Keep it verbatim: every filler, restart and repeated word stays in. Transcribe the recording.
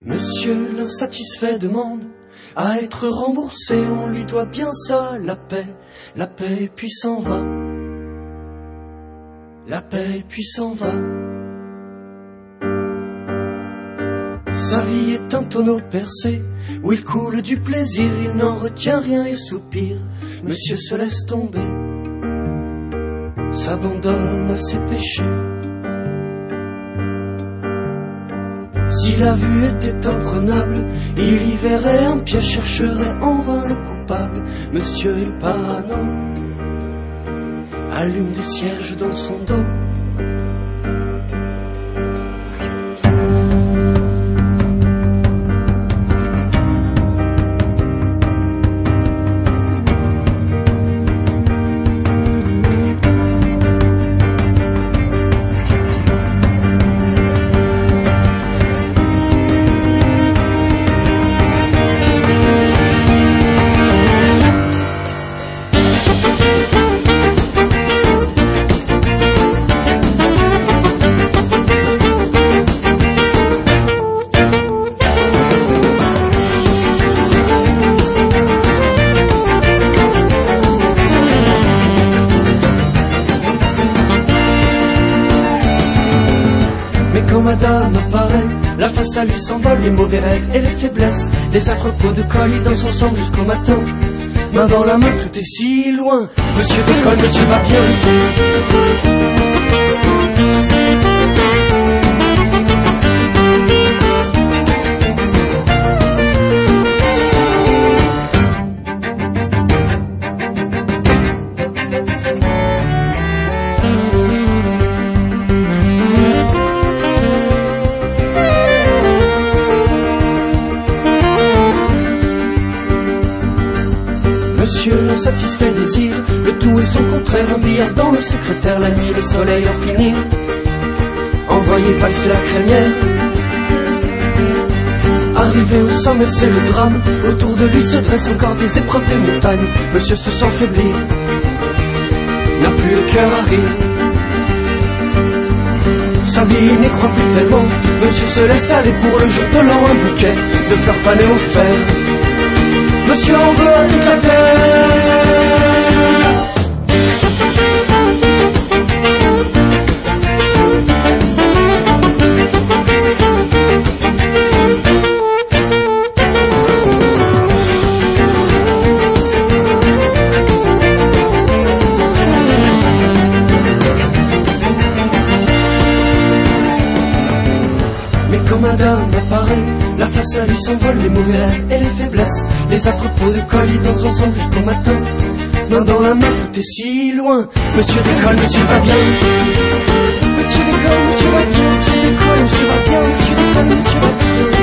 Monsieur l'insatisfait demande à être remboursé, on lui doit bien ça, la paix, la paix et puis s'en va. La paix et puis s'en va. Sa vie est un tonneau percé où il coule du plaisir, il n'en retient rien et soupire. Monsieur se laisse tomber, s'abandonne à ses péchés. Si la vue était imprenable, il y verrait un piège, chercherait en vain le coupable. Monsieur est parano, allume des cierges dans son dos. Mais quand madame apparaît, la face à lui s'envole, les mauvais rêves et les faiblesses, les affreux pots de colis dans son sang jusqu'au matin. Main dans la main, tout est si loin. Monsieur décolle, monsieur va bien. Monsieur l'insatisfait désir le tout et son contraire, un billard dans le secrétaire, la nuit, le soleil en finir, envoyer valser la crémière. Arrivé au sommet, c'est le drame, autour de lui se dressent encore des épreuves des montagnes. Monsieur se sent faiblir, n'a plus le cœur à rire. Sa vie n'y croit plus tellement, monsieur se laisse aller pour le jour de l'an, un bouquet de fleurs fanées au fer. Monsieur en veut à toute la terre. Mais quand madame apparaît, la face à lui s'envole, les mauvais rêves et les faiblesses, les affreux pots de colis dans son sang jusqu'au matin. Main dans la main, tout est si loin. Monsieur décolle, monsieur va bien. Monsieur décolle, monsieur va bien. Monsieur décolle, monsieur va bien. Monsieur décolle, monsieur va bien.